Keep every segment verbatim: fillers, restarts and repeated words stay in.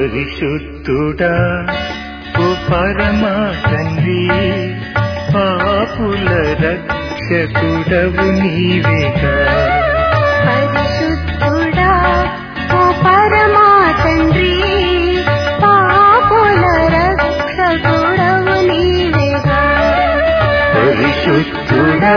పరిశుద్ధుడా ఓ పరమా తండ్రి, పాపుల రక్షకుడవు నీవేగా. పరిశుద్ధుడా ఓ పరమా తండ్రి, పాపుల రక్షకుడవు నీవేగా. పరిశుద్ధుడా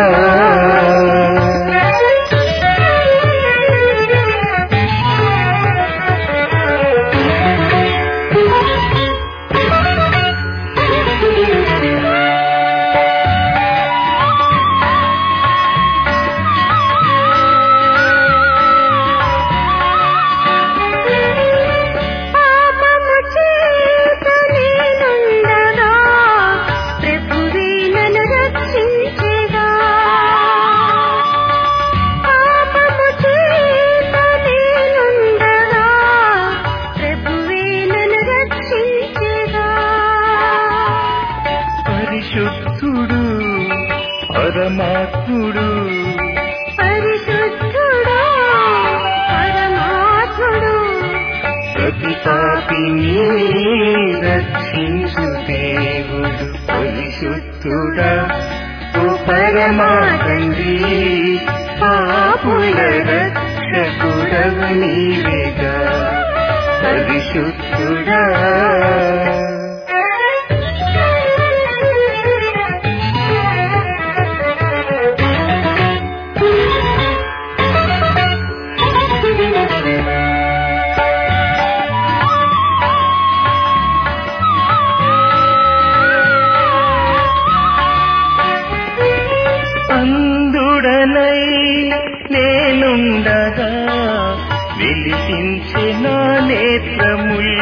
పరిశుద్ధుడు పరమాత్ముడు, పరిశుద్ధుడా పరమాత్ముడు, ప్రతి పాపిని రక్షించు దేవుడు. పరిశుద్ధుడా ఓ పరమా తండ్రి, పాపుల రక్షకుడవు నీవేగా. పరిశుద్ధుడా అందుడనై నేనుండగా వెలిగించే నా నేత్రముల్.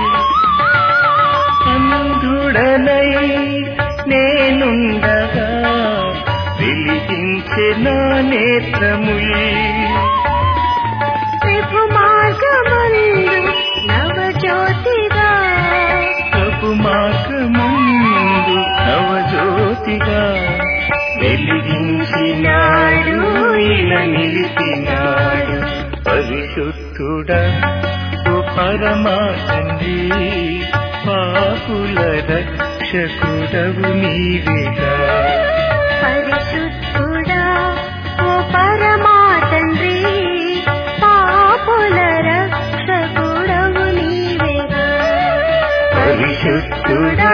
అందుడనై నేనుండగా వెలిగించే నా నేత్రముల్. ప్రభు మార్గమందు నవజ్యోతిగా, ప్రభు మార్గమందు నవజ్యోతిగా వెలిగించినాడు, ఇలా నిలిపినాడు. పరిశుద్ధుడా ఓ పరమా తండ్రి, పాపుల రక్షకుడవు నీవేగా. పరిశుద్ధుడా ఓ పరమా తండ్రి, పాపుల రక్షకుడవు నీవేగా. పరిశుద్ధుడా